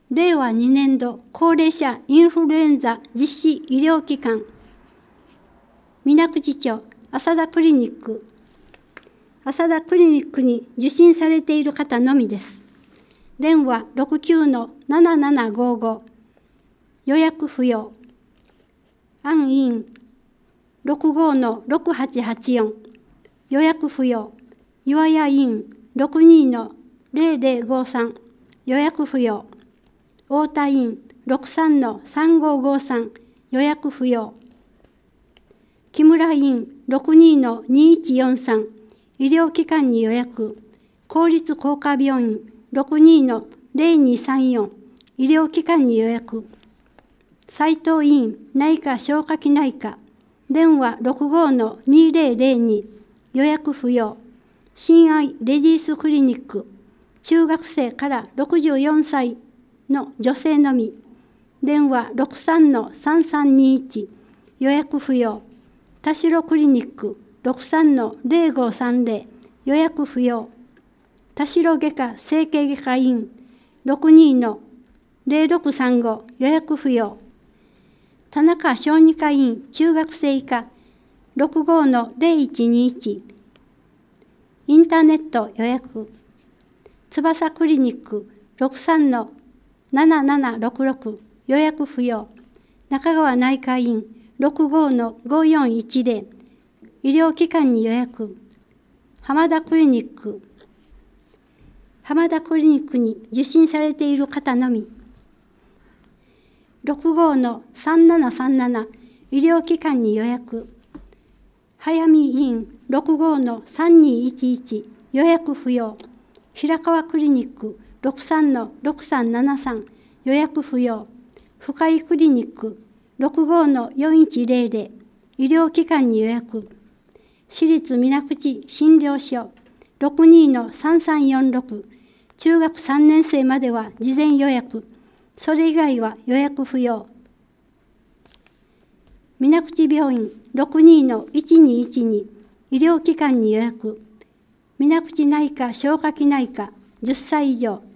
令和2年度高齢者インフルエンザ実施医療機関、水口町浅田クリニック。浅田クリニックに受診されている方のみです。電話69-7755、予約不要。安院65-6884、予約不要。岩屋院62-0053、予約不要。太田院63-3553、予約不要。木村院62-2143、医療機関に予約。公立工科病院62-0234、医療機関に予約。斉藤院内科消化器内科、電話65-2002、予約不要。親愛レディースクリニック、中学生から64歳の女性のみ、電話63-3321、予約不要。田代クリニック63-0530、予約不要。田代外科整形外科院62-0635、予約不要。田中小児科院中学生以下65-0121、インターネット予約。翼クリニック63-7766、予約不要。中川内科院65-5410、医療機関に予約。浜田クリニック。浜田クリニックに受診されている方のみ。65-3737、医療機関に予約。早見院65-3211、予約不要。平川クリニック63-6373、予約不要。深井クリニック65-4100、医療機関に予約。私立水口診療所62-3346、中学3年生までは事前予約、それ以外は予約不要。水口病院62-1212、医療機関に予約。水口内科消化器内科10歳以上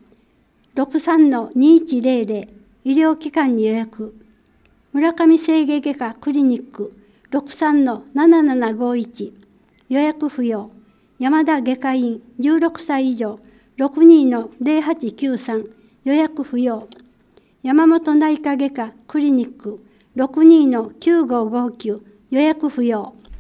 63-2100、医療機関に予約。村上整形外科クリニック63-7751、予約不要。山田外科院16歳以上62-0893、予約不要。山本内科外科クリニック62-9559、予約不要。